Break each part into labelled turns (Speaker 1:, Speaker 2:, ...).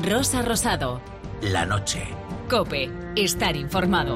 Speaker 1: Rosa Rosado.
Speaker 2: La noche.
Speaker 1: COPE. Estar informado.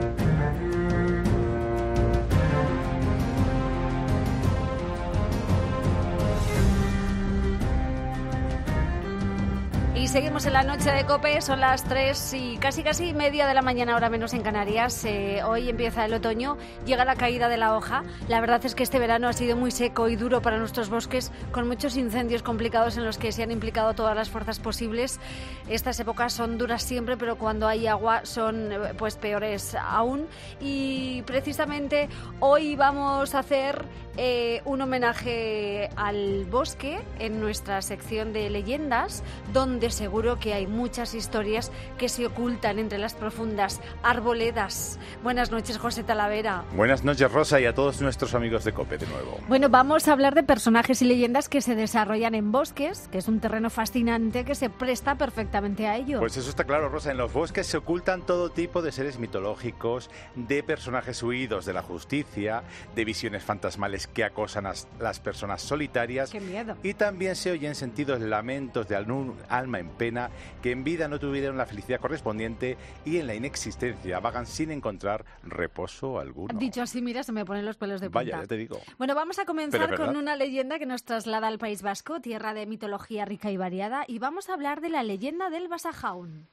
Speaker 3: Y seguimos en la noche de COPE, son las 3 y casi media de la mañana, hora menos en Canarias. Hoy empieza el otoño, llega la caída de la hoja. La verdad es que este verano ha sido muy seco y duro para nuestros bosques, con muchos incendios complicados en los que se han implicado todas las fuerzas posibles. Estas épocas son duras siempre, pero cuando hay agua son pues peores aún. Y precisamente hoy vamos a hacer un homenaje al bosque en nuestra sección de leyendas, donde seguro que hay muchas historias que se ocultan entre las profundas arboledas. Buenas noches, José Talavera.
Speaker 4: Buenas noches, Rosa, y a todos nuestros amigos de COPE de nuevo.
Speaker 3: Bueno, vamos a hablar de personajes y leyendas que se desarrollan en bosques, que es un terreno fascinante que se presta perfectamente a ello.
Speaker 4: Pues eso está claro, Rosa. En los bosques se ocultan todo tipo de seres mitológicos, de personajes huidos de la justicia, de visiones fantasmales que acosan a las personas solitarias.
Speaker 3: ¡Qué miedo!
Speaker 4: Y también se oyen sentidos lamentos de algún alma en pena que en vida no tuvieron la felicidad correspondiente y en la inexistencia vagan sin encontrar reposo alguno.
Speaker 3: Dicho así, mira, se me ponen los pelos de punta.
Speaker 4: Vaya, ya te digo.
Speaker 3: Bueno, vamos a comenzar con una leyenda que nos traslada al País Vasco, tierra de mitología rica y variada, y vamos a hablar de la leyenda del Basajaun.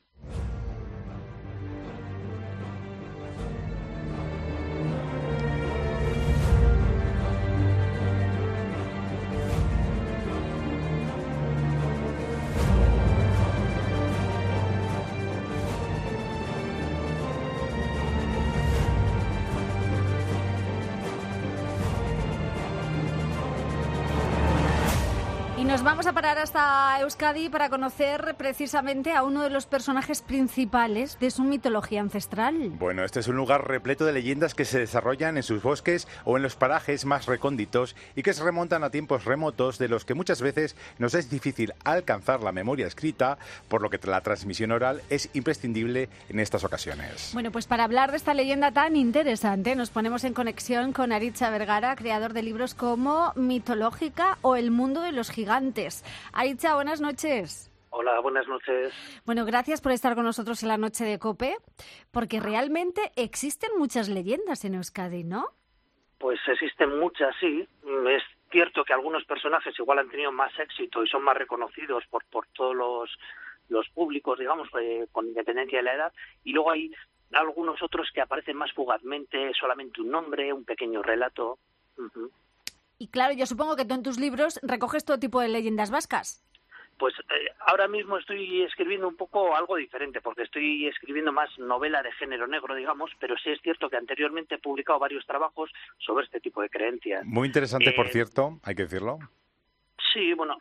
Speaker 3: Y nos vamos a parar hasta Euskadi para conocer precisamente a uno de los personajes principales de su mitología ancestral.
Speaker 4: Bueno, este es un lugar repleto de leyendas que se desarrollan en sus bosques o en los parajes más recónditos y que se remontan a tiempos remotos de los que muchas veces nos es difícil alcanzar la memoria escrita, por lo que la transmisión oral es imprescindible en estas ocasiones.
Speaker 3: Bueno, pues para hablar de esta leyenda tan interesante nos ponemos en conexión con Aritza Vergara, creador de libros como Mitológica o El mundo de los gigantes. Aritza, buenas noches.
Speaker 5: Hola, buenas noches.
Speaker 3: Bueno, gracias por estar con nosotros en la noche de COPE, porque realmente existen muchas leyendas en Euskadi, ¿no?
Speaker 5: Pues existen muchas, sí. Es cierto que algunos personajes igual han tenido más éxito y son más reconocidos por todos los públicos, digamos, con independencia de la edad, y luego hay algunos otros que aparecen más fugazmente, solamente un nombre, un pequeño relato. Uh-huh.
Speaker 3: Y claro, yo supongo que tú en tus libros recoges todo tipo de leyendas vascas.
Speaker 5: Pues ahora mismo estoy escribiendo un poco algo diferente, porque estoy escribiendo más novela de género negro, digamos, pero sí es cierto que anteriormente he publicado varios trabajos sobre este tipo de creencias.
Speaker 4: Muy interesante, por cierto, hay que decirlo.
Speaker 5: Sí, bueno,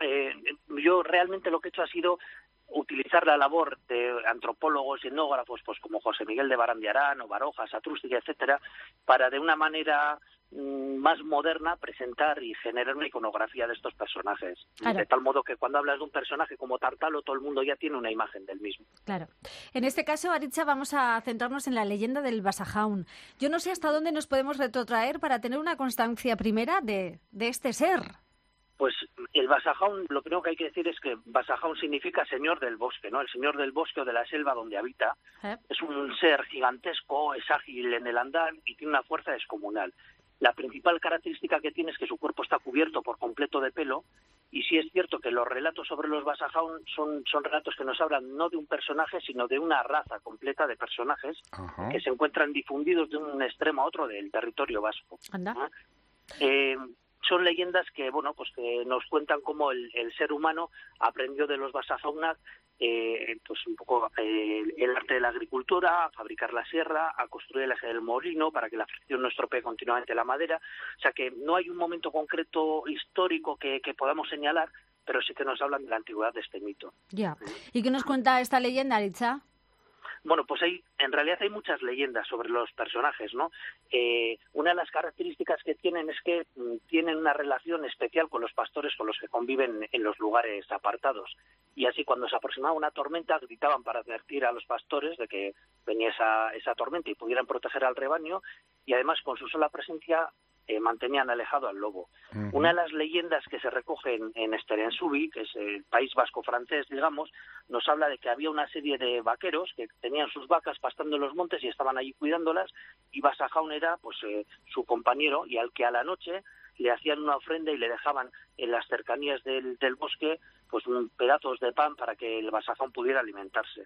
Speaker 5: yo realmente lo que he hecho ha sido utilizar la labor de antropólogos y etnógrafos, pues como José Miguel de Barandiarán o Baroja, Satrústica, etcétera, para de una manera más moderna presentar y generar una iconografía de estos personajes. Claro. De tal modo que cuando hablas de un personaje como Tartalo, todo el mundo ya tiene una imagen del mismo.
Speaker 3: Claro. En este caso, Aritza, vamos a centrarnos en la leyenda del Basajaun. Yo no sé hasta dónde nos podemos retrotraer para tener una constancia primera de este ser.
Speaker 5: Pues el Basajaun, lo primero que hay que decir es que Basajaun significa señor del bosque, ¿no? El señor del bosque o de la selva donde habita. Es un ser gigantesco, es ágil en el andar y tiene una fuerza descomunal. La principal característica que tiene es que su cuerpo está cubierto por completo de pelo, y sí es cierto que los relatos sobre los Basajaun son relatos que nos hablan no de un personaje, sino de una raza completa de personajes que se encuentran difundidos de un extremo a otro del territorio vasco.
Speaker 3: Anda.
Speaker 5: Son leyendas que, bueno, pues que nos cuentan cómo el ser humano aprendió de los Basajaunak pues un poco el arte de la agricultura, a fabricar la sierra, a construir el eje del molino para que la fricción no estropee continuamente la madera. O sea que no hay un momento concreto histórico que podamos señalar, pero sí que nos hablan de la antigüedad de este mito.
Speaker 3: Ya. ¿Y qué nos cuenta esta leyenda, Aritza?
Speaker 5: Bueno, pues en realidad hay muchas leyendas sobre los personajes, ¿no? Una de las características que tienen es que tienen una relación especial con los pastores con los que conviven en los lugares apartados. Y así cuando se aproximaba una tormenta gritaban para advertir a los pastores de que venía esa tormenta y pudieran proteger al rebaño, y además con su sola presencia mantenían alejado al lobo. Una de las leyendas que se recogen en Esterensubbi, que es el País Vasco francés, digamos, nos habla de que había una serie de vaqueros que tenían sus vacas pastando en los montes y estaban allí cuidándolas, y Basajaun era pues su compañero, y al que a la noche le hacían una ofrenda y le dejaban en las cercanías del bosque pues pedazos de pan para que el Basajaun pudiera alimentarse.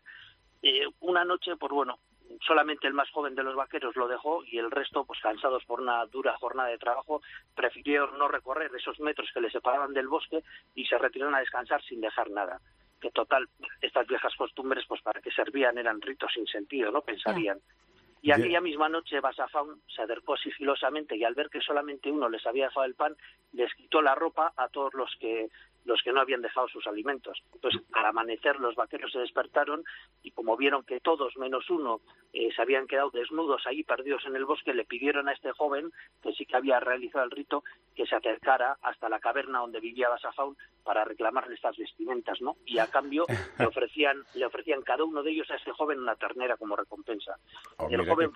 Speaker 5: Una noche, pues bueno, solamente el más joven de los vaqueros lo dejó, y el resto, pues cansados por una dura jornada de trabajo, prefirieron no recorrer esos metros que les separaban del bosque y se retiraron a descansar sin dejar nada. Que total, estas viejas costumbres, pues para qué servían, eran ritos sin sentido, ¿no? Pensarían. Y aquella misma noche Basajaun se acercó sigilosamente, y al ver que solamente uno les había dejado el pan, les quitó la ropa a todos los que no habían dejado sus alimentos. Entonces, al amanecer, los vaqueros se despertaron, y como vieron que todos menos uno se habían quedado desnudos ahí perdidos en el bosque, le pidieron a este joven, que sí que había realizado el rito, que se acercara hasta la caverna donde vivía Basajaun para reclamarle estas vestimentas, ¿no? Y a cambio le ofrecían cada uno de ellos a este joven una ternera como recompensa. El joven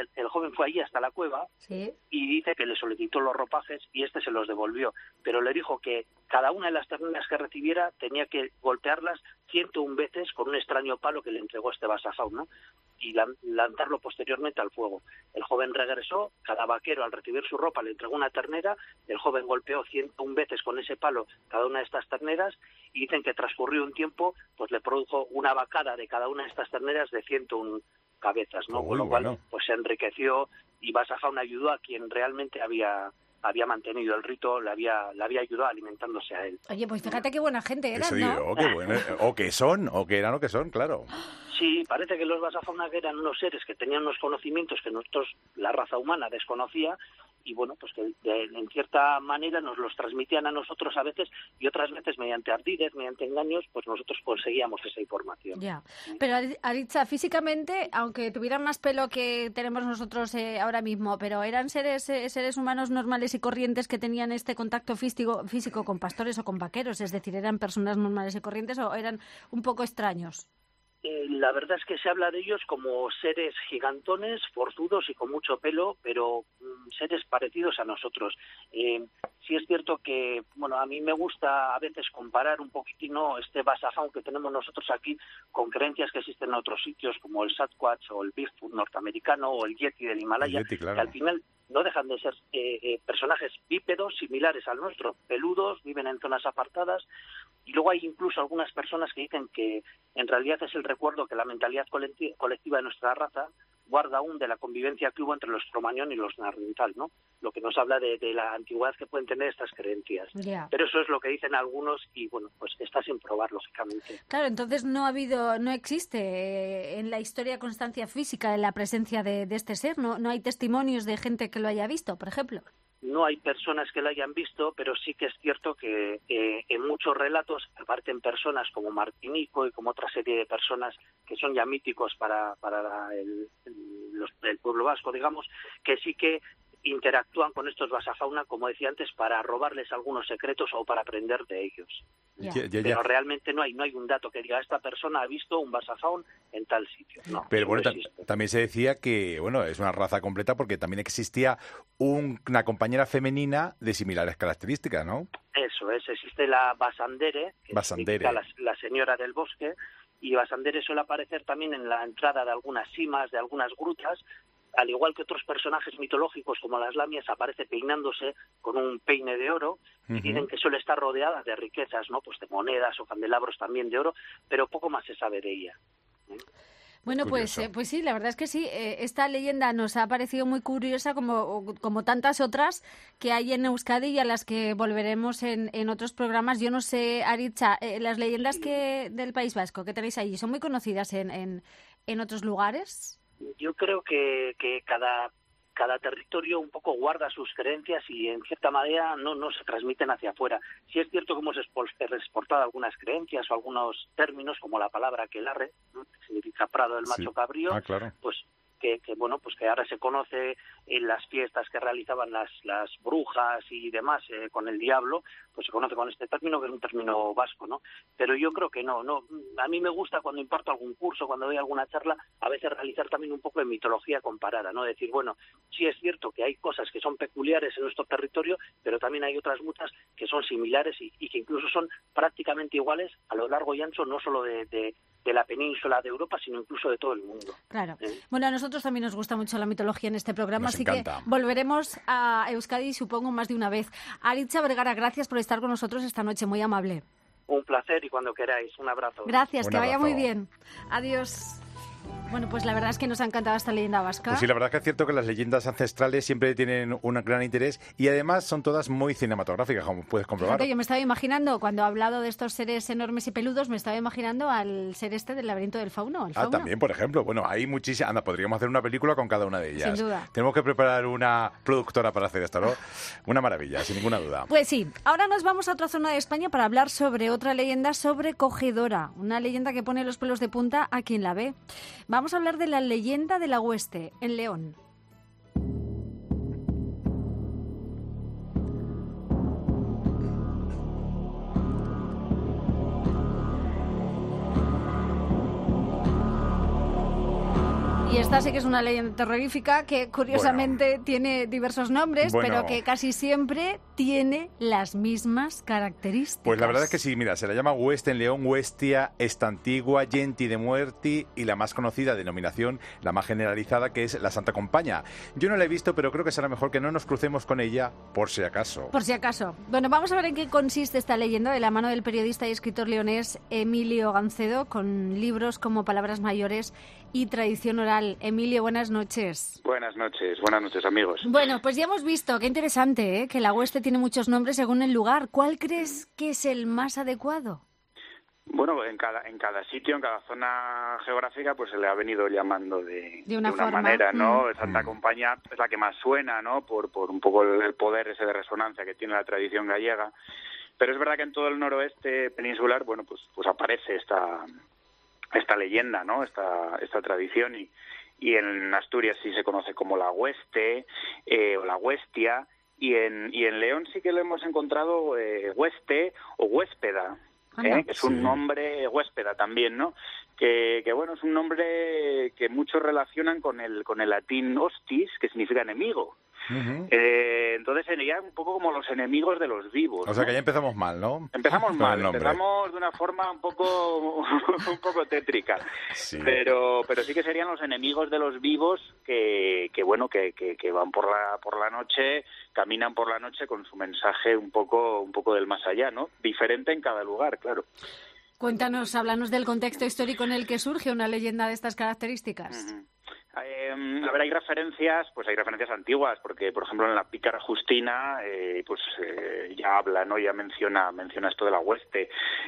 Speaker 5: fue allí hasta la cueva, ¿sí?, y dice que le solicitó los ropajes y este se los devolvió, pero le dijo que cada una de las terneras que recibiera tenía que golpearlas 101 veces con un extraño palo que le entregó este Basajaun, ¿no?, y lanzarlo posteriormente al fuego. El joven regresó, cada vaquero al recibir su ropa le entregó una ternera, el joven golpeó 101 veces con ese palo cada una de estas terneras, y dicen que transcurrió un tiempo, pues le produjo una vacada de cada una de estas terneras de 101 cabezas, ¿no? Con lo cual, pues se enriqueció, y Basajaun ayudó a quien realmente había mantenido el rito, le había ayudado alimentándose a él.
Speaker 3: Oye, pues fíjate qué buena gente eran,
Speaker 4: eso
Speaker 3: ¿no?
Speaker 4: Digo, qué bueno, o que son, o que eran o que son, claro.
Speaker 5: Sí, parece que los Basajaun eran unos seres que tenían unos conocimientos que nosotros, la raza humana, desconocía, y bueno, pues que en cierta manera nos los transmitían a nosotros a veces, y otras veces mediante ardides, mediante engaños, pues nosotros conseguíamos esa información.
Speaker 3: Ya, pero Aritza, físicamente, aunque tuvieran más pelo que tenemos nosotros ahora mismo, pero eran seres humanos normales y corrientes que tenían este contacto físico con pastores o con vaqueros, es decir, ¿eran personas normales y corrientes o eran un poco extraños?
Speaker 5: La verdad es que se habla de ellos como seres gigantones, forzudos y con mucho pelo, pero seres parecidos a nosotros. Sí es cierto que, bueno, a mí me gusta a veces comparar un poquitino este Basajaun que tenemos nosotros aquí con creencias que existen en otros sitios, como el Sasquatch o el Bigfoot norteamericano o el Yeti del Himalaya, claro, que al final no dejan de ser personajes bípedos similares al nuestro, peludos, viven en zonas apartadas, y luego hay incluso algunas personas que dicen que en realidad es el recuerdo que la mentalidad colectiva de nuestra raza guarda aún de la convivencia que hubo entre los cromañón y los neandertal, ¿no? Lo que nos habla de la antigüedad que pueden tener estas creencias. Yeah. Pero eso es lo que dicen algunos y, bueno, pues está sin probar, lógicamente.
Speaker 3: Claro, entonces no existe en la historia constancia física de la presencia de este ser, no hay testimonios de gente que lo haya visto, por ejemplo.
Speaker 5: No hay personas que lo hayan visto, pero sí que es cierto que en muchos relatos aparecen personas como Martinico y como otra serie de personas que son ya míticos para el pueblo vasco, digamos, que sí que interactúan con estos Basajauna, como decía antes, para robarles algunos secretos o para aprender de ellos. Pero realmente no hay un dato que diga esta persona ha visto un Basajaun en tal sitio. No,
Speaker 4: pero bueno, también se decía que bueno, es una raza completa porque también existía una compañera femenina de similares características, ¿no?
Speaker 5: Eso es, existe la Basandere, que significa la señora del bosque, y Basandere suele aparecer también en la entrada de algunas simas, de algunas grutas, al igual que otros personajes mitológicos como las lamias, aparece peinándose con un peine de oro, y dicen que suele estar rodeada de riquezas, ¿no? Pues de monedas o candelabros también de oro, pero poco más se sabe de ella.
Speaker 3: Bueno, pues sí, la verdad es que sí. Esta leyenda nos ha parecido muy curiosa como tantas otras que hay en Euskadi y a las que volveremos en otros programas. Yo no sé, Aritza, las leyendas del País Vasco que tenéis allí, ¿son muy conocidas en otros lugares?
Speaker 5: Yo creo que cada territorio un poco guarda sus creencias y en cierta manera no se transmiten hacia afuera. Sí es cierto que hemos exportado algunas creencias o algunos términos como la palabra aquelarre, ¿no?, que significa prado del macho cabrío,
Speaker 4: claro.
Speaker 5: Pues que bueno, pues que ahora se conoce en las fiestas que realizaban las brujas y demás con el diablo, pues se conoce con este término, que es un término vasco, ¿no? Pero yo creo que no. A mí me gusta cuando imparto algún curso, cuando doy alguna charla, a veces realizar también un poco de mitología comparada, ¿no? Decir, bueno, sí es cierto que hay cosas que son peculiares en nuestro territorio, pero también hay otras muchas que son similares y que incluso son prácticamente iguales a lo largo y ancho, no solo de la península de Europa, sino incluso de todo el mundo.
Speaker 3: Claro. Bueno, a nosotros también nos gusta mucho la mitología en este programa,
Speaker 4: Nos
Speaker 3: así
Speaker 4: encanta.
Speaker 3: que volveremos a Euskadi, supongo, más de una vez. Aritza Vergara, gracias por estar con nosotros esta noche, muy amable.
Speaker 5: Un placer y cuando queráis, un abrazo.
Speaker 3: Gracias,
Speaker 4: Un
Speaker 3: que vaya
Speaker 4: abrazo.
Speaker 3: muy bien. Adiós. Bueno, pues la verdad es que nos ha encantado esta leyenda vasca.
Speaker 4: Pues sí, la verdad es que es cierto que las leyendas ancestrales siempre tienen un gran interés y además son todas muy cinematográficas, como puedes comprobar.
Speaker 3: Fíjate, yo me estaba imaginando, cuando ha hablado de estos seres enormes y peludos, me estaba imaginando al ser este del laberinto del fauno. El fauno.
Speaker 4: También, por ejemplo. Bueno, hay muchísimas. Anda, podríamos hacer una película con cada una de ellas.
Speaker 3: Sin duda.
Speaker 4: Tenemos que preparar una productora para hacer esto, ¿no? Una maravilla, sin ninguna duda.
Speaker 3: Pues sí, ahora nos vamos a otra zona de España para hablar sobre otra leyenda sobrecogedora, una leyenda que pone los pelos de punta a quien la ve. Vamos a hablar de la leyenda de la Hueste, en León. Y esta sí que es una leyenda terrorífica que curiosamente tiene diversos nombres,
Speaker 4: Bueno.
Speaker 3: pero que casi siempre tiene las mismas características.
Speaker 4: Pues la verdad es que sí, mira, se la llama Hueste en León, Huestia, esta antigua, Genti de Muerti y la más conocida denominación, la más generalizada, que es la Santa Compaña. Yo no la he visto, pero creo que será mejor que no nos crucemos con ella, por si acaso.
Speaker 3: Por si acaso. Bueno, vamos a ver en qué consiste esta leyenda de la mano del periodista y escritor leonés Emilio Gancedo, con libros como Palabras mayores y Tradición oral. Emilio, buenas noches.
Speaker 2: Buenas noches, amigos.
Speaker 3: Bueno, pues ya hemos visto, qué interesante, ¿eh? Que la Hueste tiene muchos nombres según el lugar. ¿Cuál crees que es el más adecuado?
Speaker 2: Bueno, en cada sitio, en cada zona geográfica, pues se le ha venido llamando de una
Speaker 3: forma.
Speaker 2: manera, ¿no? Santa Compaña es la que más suena, ¿no? Por un poco el poder ese de resonancia que tiene la tradición gallega. Pero es verdad que en todo el noroeste peninsular, bueno, pues aparece esta leyenda, ¿no? Esta tradición y en Asturias sí se conoce como la Hueste o la Huestia y en León sí que lo hemos encontrado Hueste o Huéspeda. Que es un nombre, Huéspeda también, ¿no? Que bueno, es un nombre que muchos relacionan con el latín hostis, que significa enemigo.
Speaker 4: Uh-huh.
Speaker 2: Entonces sería un poco como los enemigos de los vivos.
Speaker 4: O sea
Speaker 2: ¿no?
Speaker 4: que ya empezamos mal, ¿no?
Speaker 2: Empezamos mal, empezamos de una forma un poco tétrica.
Speaker 4: Sí.
Speaker 2: Pero sí que serían los enemigos de los vivos que van por la noche, caminan por la noche con su mensaje un poco del más allá, ¿no? Diferente en cada lugar, claro.
Speaker 3: Cuéntanos, háblanos del contexto histórico en el que surge una leyenda de estas características.
Speaker 2: Uh-huh. A ver, hay referencias antiguas, porque, por ejemplo, en la Pícara Justina, ya habla, ¿no? Ya menciona esto de la Hueste.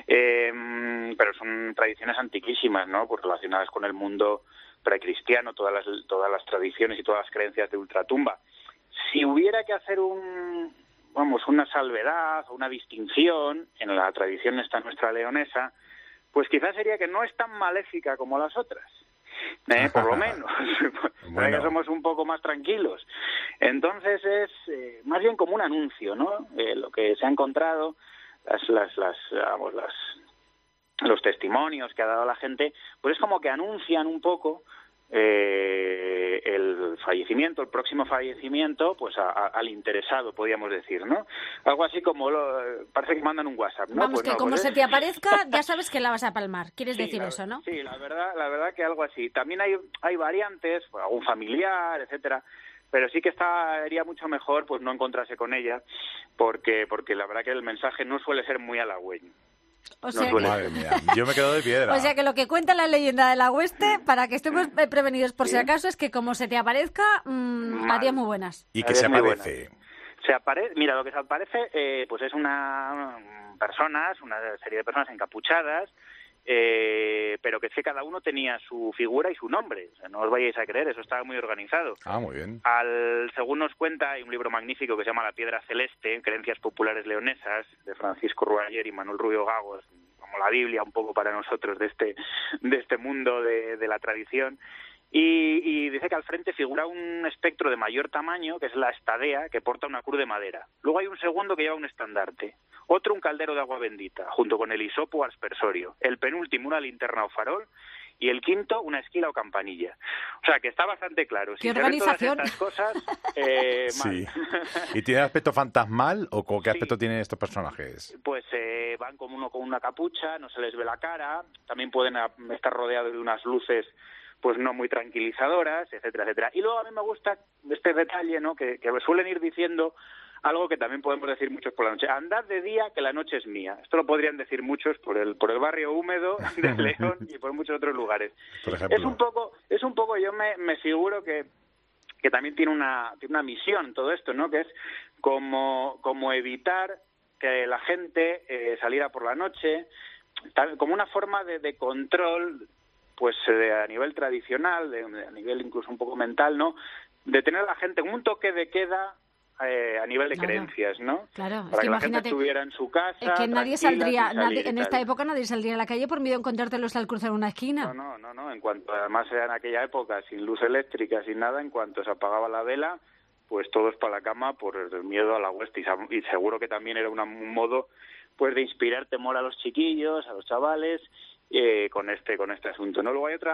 Speaker 2: Pero son tradiciones antiquísimas, ¿no? Pues relacionadas con el mundo precristiano, todas las tradiciones y todas las creencias de ultratumba. Si hubiera que hacer una salvedad o una distinción en la tradición esta nuestra leonesa, pues quizás sería que no es tan maléfica como las otras. Por lo menos, bueno. Que somos un poco más tranquilos. Entonces es más bien como un anuncio, ¿no? Lo que se ha encontrado, los testimonios que ha dado la gente, pues es como que anuncian un poco el próximo fallecimiento, pues al interesado, podríamos decir, ¿no? Algo así como parece que mandan un WhatsApp, ¿no?
Speaker 3: Vamos,
Speaker 2: pues
Speaker 3: que
Speaker 2: no,
Speaker 3: como
Speaker 2: pues
Speaker 3: se te aparezca, ya sabes que la vas a palmar. ¿Quieres decir eso, no?
Speaker 2: Sí, la verdad que algo así. También hay variantes, algún familiar, etcétera, pero sí que estaría mucho mejor pues no encontrarse con ella, porque la verdad que el mensaje no suele ser muy halagüeño.
Speaker 4: Madre mía, yo me he quedado de piedra.
Speaker 3: O sea que lo que cuenta la leyenda de la Hueste, para que estemos prevenidos por si acaso, es que como se te aparezca, haría muy buenas.
Speaker 4: ¿Y qué se aparece?
Speaker 2: Mira, lo que se aparece pues es una serie de personas encapuchadas, pero que es que cada uno tenía su figura y su nombre. O sea, no os vayáis a creer, eso estaba muy organizado.
Speaker 4: Ah, muy bien.
Speaker 2: Según nos cuenta, hay un libro magnífico que se llama La Piedra Celeste, Creencias Populares Leonesas, de Francisco Rualler y Manuel Rubio Gagos, como la Biblia un poco para nosotros de este mundo de la tradición. Y dice que al frente figura un espectro de mayor tamaño, que es la estadea, que porta una cruz de madera. Luego hay un segundo que lleva un estandarte, otro un caldero de agua bendita, junto con el hisopo o aspersorio, el penúltimo una linterna o farol, y el quinto una esquila o campanilla. O sea, que está bastante claro.
Speaker 3: ¡Qué organización!
Speaker 2: Todas estas cosas,
Speaker 4: sí.
Speaker 2: mal.
Speaker 4: ¿Y tiene aspecto fantasmal o qué aspecto tienen estos personajes?
Speaker 2: Pues van como uno con una capucha, no se les ve la cara, también pueden estar rodeados de unas luces pues no muy tranquilizadoras, etcétera, etcétera. Y luego a mí me gusta este detalle, ¿no?, que suelen ir diciendo algo que también podemos decir muchos por la noche: andad de día, que la noche es mía. Esto lo podrían decir muchos por el barrio húmedo de León y por muchos otros lugares.
Speaker 4: Por ejemplo.
Speaker 2: Es un poco yo me figuro que también tiene una misión todo esto, ¿no?, que es como evitar que la gente saliera por la noche, como una forma de control, pues a nivel tradicional, a nivel incluso un poco mental, ¿no?, de tener a la gente como un toque de queda a nivel de creencias, ¿no?
Speaker 3: Claro,
Speaker 2: para que la gente estuviera en su casa.
Speaker 3: Es que nadie saldría, en esta época nadie saldría a la calle por miedo a encontrártelos al cruzar una esquina.
Speaker 2: No, en cuanto, además era en aquella época sin luz eléctrica, sin nada, en cuanto se apagaba la vela, pues todos para la cama por el miedo a la hueste, y seguro que también era un modo pues de inspirar temor a los chiquillos, a los chavales, con este asunto, ¿no? Luego hay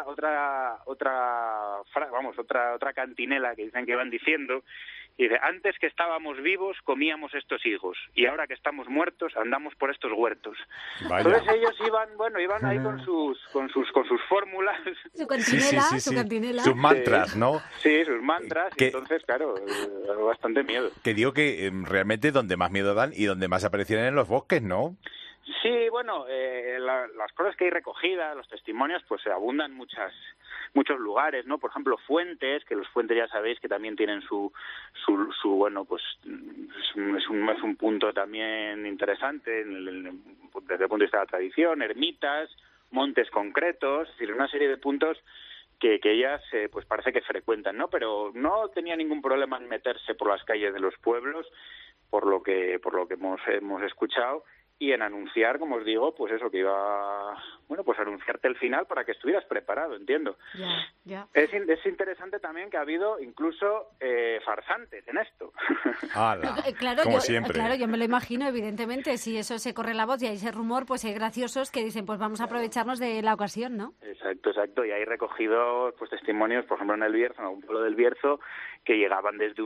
Speaker 2: otra cantinela que dicen que van diciendo, y dice: antes que estábamos vivos comíamos estos higos, y ahora que estamos muertos andamos por estos huertos.
Speaker 4: Vaya.
Speaker 2: Entonces ellos iban ahí con sus fórmulas,
Speaker 3: su cantinela,
Speaker 4: sí.
Speaker 3: su cantinela,
Speaker 4: sus mantras, ¿no?
Speaker 2: Sí, sus mantras, y entonces claro, bastante miedo.
Speaker 4: Que digo que realmente donde más miedo dan y donde más aparecen en los bosques, ¿no?
Speaker 2: Sí, bueno, las cosas que hay recogidas, los testimonios, pues abundan muchos lugares, ¿no? Por ejemplo, fuentes, que los fuentes ya sabéis que también tienen su bueno, pues es un punto también interesante desde el punto de vista de la tradición, ermitas, montes concretos, es decir, una serie de puntos que ellas pues parece que frecuentan, ¿no? Pero no tenía ningún problema en meterse por las calles de los pueblos, por lo que hemos escuchado, y en anunciar, como os digo, pues eso, que iba, bueno, pues anunciarte el final para que estuvieras preparado, entiendo.
Speaker 3: Ya.
Speaker 2: Es interesante también que ha habido incluso farsantes en esto.
Speaker 3: Claro,
Speaker 4: como siempre.
Speaker 3: Claro, yo me lo imagino, evidentemente, si eso se corre la voz y hay ese rumor, pues hay graciosos que dicen, pues vamos a aprovecharnos de la ocasión, ¿no?
Speaker 2: Exacto, y hay recogidos pues testimonios, por ejemplo en el Bierzo, en algún pueblo del Bierzo, que llegaban desde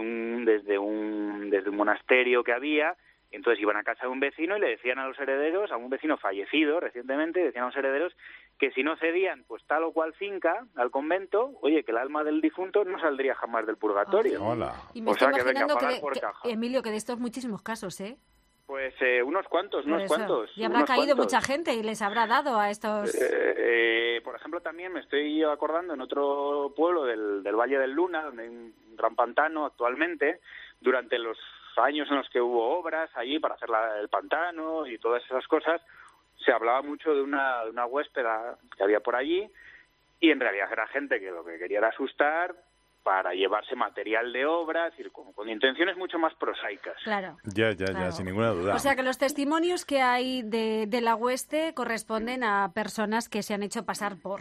Speaker 2: un monasterio que había. Entonces iban a casa de un vecino y le decían a los herederos, a un vecino fallecido recientemente, decían a los herederos que si no cedían pues tal o cual finca al convento, oye, que el alma del difunto no saldría jamás del purgatorio.
Speaker 4: Hola.
Speaker 3: Y me estoy imaginando Emilio, que de estos muchísimos casos, ¿eh?
Speaker 2: Pues unos cuantos.
Speaker 3: Y habrá caído mucha gente y les habrá dado a estos...
Speaker 2: por ejemplo, también me estoy acordando en otro pueblo del Valle del Luna, donde hay un gran pantano actualmente, durante los años en los que hubo obras allí para hacer el pantano y todas esas cosas, se hablaba mucho de una huéspeda que había por allí, y en realidad era gente que lo que quería era asustar para llevarse material de obras, y con intenciones mucho más prosaicas.
Speaker 3: Claro.
Speaker 4: Ya, sin ninguna duda.
Speaker 3: O sea que los testimonios que hay de la hueste corresponden a personas que se han hecho pasar por...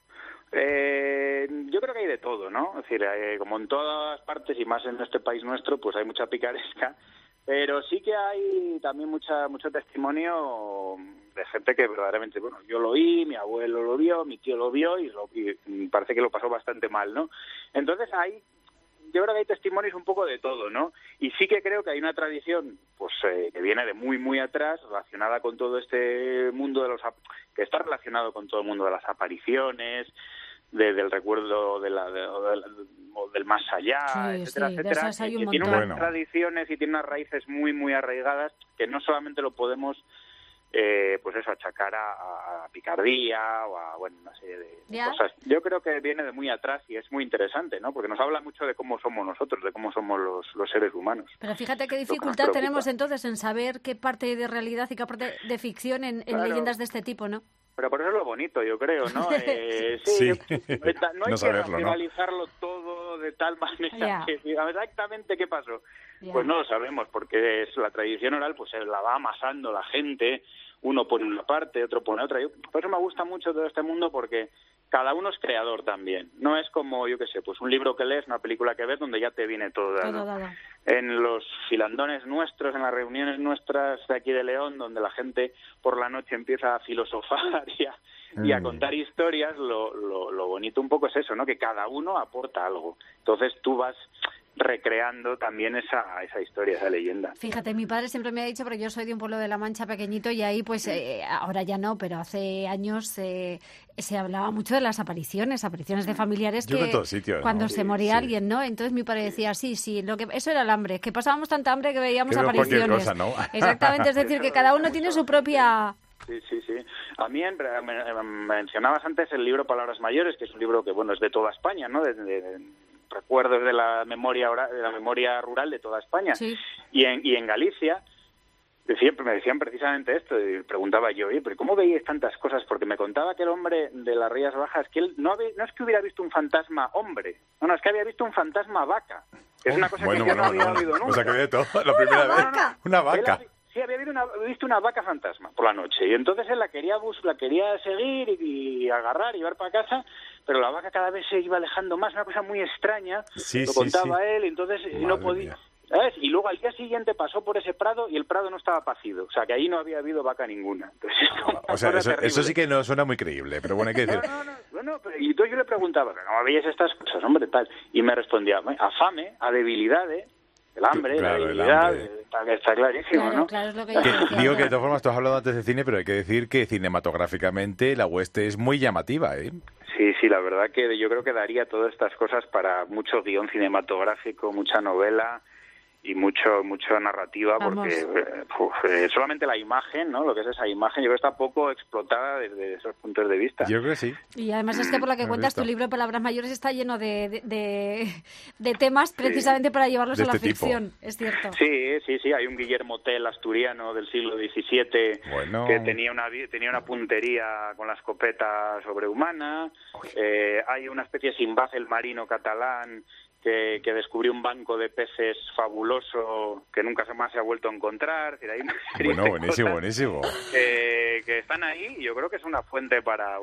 Speaker 2: Yo creo que hay de todo, ¿no? Es decir, como en todas partes y más en este país nuestro, pues hay mucha picaresca, pero sí que hay también mucho testimonio de gente que verdaderamente, bueno, yo lo oí, mi abuelo lo vio, mi tío lo vio y parece que lo pasó bastante mal, ¿no? Entonces yo creo que hay testimonios un poco de todo, ¿no? Y sí que creo que hay una tradición, pues que viene de muy, muy atrás, relacionada con todo este mundo que está relacionado con todo el mundo de las apariciones, del recuerdo del más allá, etcétera, etcétera, que tiene unas tradiciones y tiene unas raíces muy, muy arraigadas que no solamente lo podemos achacar a picardía o a una serie de cosas. Yo creo que viene de muy atrás y es muy interesante, ¿no? Porque nos habla mucho de cómo somos nosotros, de cómo somos los seres humanos.
Speaker 3: Pero fíjate qué dificultad tenemos entonces en saber qué parte de realidad y qué parte de ficción en leyendas de este tipo, ¿no?
Speaker 2: Pero por eso es lo bonito, yo creo, ¿no?
Speaker 4: Sí.
Speaker 2: No hay que racionalizarlo todo de tal manera que exactamente qué pasó. Pues no lo sabemos, porque es la tradición oral, pues se la va amasando la gente, uno pone una parte, otro pone otra. Por eso me gusta mucho todo este mundo, porque cada uno es creador también. No es como, yo qué sé, pues un libro que lees, una película que ves, donde ya te viene todo dado. En los filandones nuestros, en las reuniones nuestras de aquí de León, donde la gente por la noche empieza a filosofar y a contar historias, lo bonito un poco es eso, ¿no? Que cada uno aporta algo. Entonces tú vas recreando también esa historia, esa leyenda.
Speaker 3: Fíjate, mi padre siempre me ha dicho, porque yo soy de un pueblo de La Mancha pequeñito y ahí pues ahora ya no, pero hace años se hablaba mucho de las apariciones de familiares que
Speaker 4: en todos sitios,
Speaker 3: cuando
Speaker 4: ¿no?
Speaker 3: se moría alguien, ¿no? Entonces mi padre decía, sí, eso era el hambre, que pasábamos tanta hambre que veíamos apariciones.
Speaker 4: Cosa, ¿no?
Speaker 3: Exactamente, es decir, que cada uno tiene su propia...
Speaker 2: Sí. A mí mencionabas antes el libro Palabras Mayores, que es un libro que, bueno, es de toda España, ¿no? De recuerdos de la memoria rural de toda España. Sí. Y en Galicia me decían precisamente esto, y preguntaba yo, oye, pero ¿cómo veíais tantas cosas? Porque me contaba que el hombre de las Rías Bajas, que él no es que hubiera visto un fantasma hombre, no, es que había visto un fantasma vaca. Es una cosa que yo no había oído nunca.
Speaker 4: O sea, que de todo, la primera vez. Una vaca.
Speaker 2: Sí, había visto una vaca fantasma por la noche, y entonces él la quería seguir y agarrar y llevar para casa, pero la vaca cada vez se iba alejando más, una cosa muy extraña, lo contaba él, y entonces no podía... ¿Sabes? Y luego al día siguiente pasó por ese prado y el prado no estaba pacido, o sea que ahí no había habido vaca ninguna. Entonces,
Speaker 4: eso sí que no suena muy creíble, pero bueno, hay que decir...
Speaker 2: No, y entonces yo le preguntaba, ¿cómo veías estas cosas, hombre, tal? Y me respondía, a fame, a debilidades, el hambre, la debilidad, está clarísimo, ¿no?
Speaker 3: Claro, es lo que
Speaker 4: digo que de todas formas, tú has hablado antes de cine, pero hay que decir que cinematográficamente La Hueste es muy llamativa, ¿eh?
Speaker 2: Sí, la verdad que yo creo que daría todas estas cosas para mucho guión cinematográfico, mucha novela y mucha narrativa. Vamos. Porque solamente la imagen, ¿no? Lo que es esa imagen, yo creo que está poco explotada desde esos puntos de vista.
Speaker 4: Yo creo que sí.
Speaker 3: Y además es que por lo que cuentas, tu libro Palabras Mayores está lleno de temas precisamente para llevarlos a la ficción, es cierto.
Speaker 2: Sí, hay un Guillermo Tell asturiano del siglo XVII que tenía una puntería con la escopeta sobrehumana. Hay una especie de Simbad el marino catalán que descubrió un banco de peces fabuloso que nunca más se ha vuelto a encontrar. Buenísimo. Que están ahí, y yo creo que es una fuente para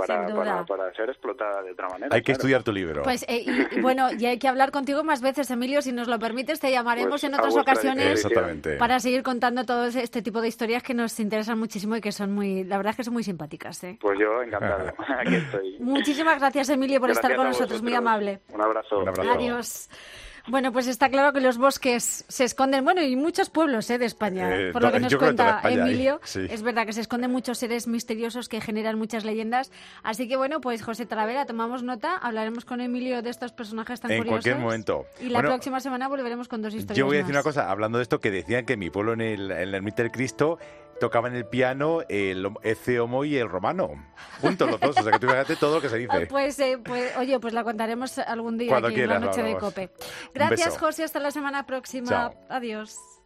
Speaker 2: ser explotada de otra manera.
Speaker 4: Hay que estudiar tu libro.
Speaker 3: Pues y hay que hablar contigo más veces, Emilio, si nos lo permites, te llamaremos en otras ocasiones para seguir contando todo este tipo de historias que nos interesan muchísimo y que son la verdad es que son muy simpáticas, ¿eh?
Speaker 2: Pues yo encantado. Aquí estoy.
Speaker 3: Muchísimas gracias, Emilio, por estar con nosotros, muy amable.
Speaker 2: Un abrazo.
Speaker 3: Adiós. Bueno, pues está claro que los bosques se esconden, y muchos pueblos de España, por lo que nos cuenta Emilio, es verdad que se esconden muchos seres misteriosos que generan muchas leyendas, así que pues José Talavera, tomamos nota, hablaremos con Emilio de estos personajes tan curiosos.
Speaker 4: En cualquier momento.
Speaker 3: Y la próxima semana volveremos con dos historias.
Speaker 4: Yo voy a decir una cosa, hablando de esto, que decían que en mi pueblo, en la Ermita del Cristo, tocaban el piano el Ecce Homo y el Romano, juntos los dos, o sea que tú fíjate todo lo que se dice.
Speaker 3: Pues la contaremos algún día aquí en la noche de COPE. Gracias, José, hasta la semana próxima.
Speaker 4: Chao.
Speaker 3: Adiós.